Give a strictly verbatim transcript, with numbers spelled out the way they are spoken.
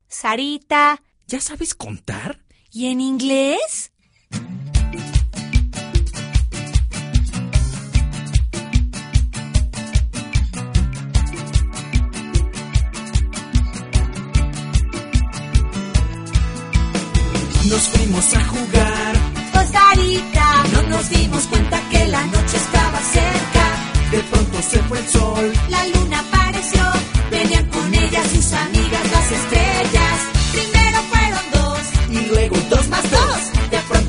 Sarita. ¿Ya sabes contar? ¿Y en inglés? Nos fuimos a jugar Con Sarita. y no nos dimos cuenta que la noche estaba cerca. De pronto se fue el sol. La luna para